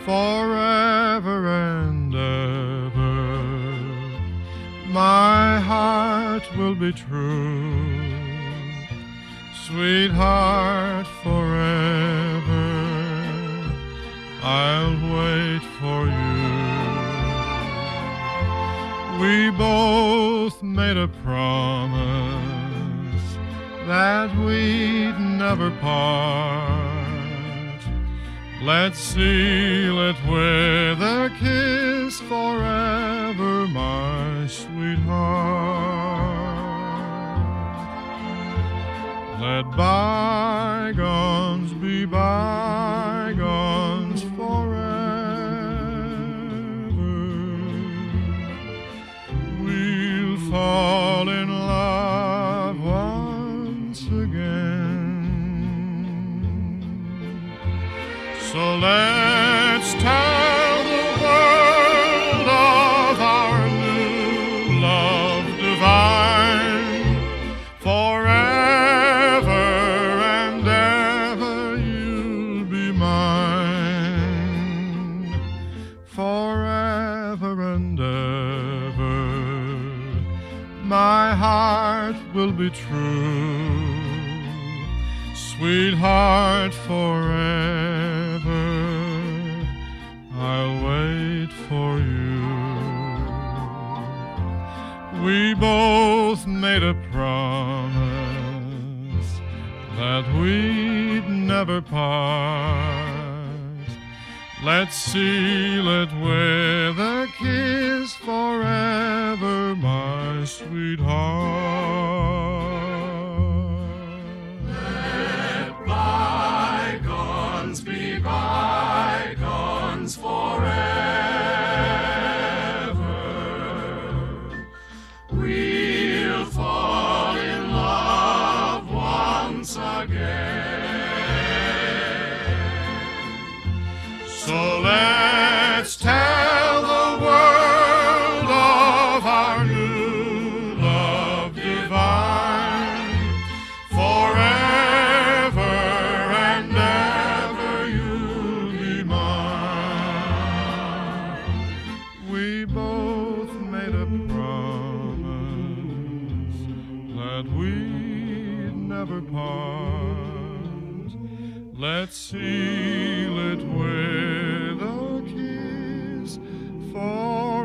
forever and ever. My heart will be true, sweetheart, forever. I'll wait for you. We both made a promise that we'd never part. Let's seal it with a kiss forever, my sweetheart. Let bygones be bygones forever. We'll fall in love once again. So let's tell the world of our new love divine. Forever and ever you'll be mine. Forever and ever my heart will be true, sweetheart, forever. I'll wait for you. We both made a promise that we'd never part. Let's seal it with a kiss forever, my sweetheart. Be bygones forever. We'll fall in love once again. So let's tell the world of our new love divine. Forever and ever you'll be mine. We both made a promise that we'd never part. Let's seal it with a kiss for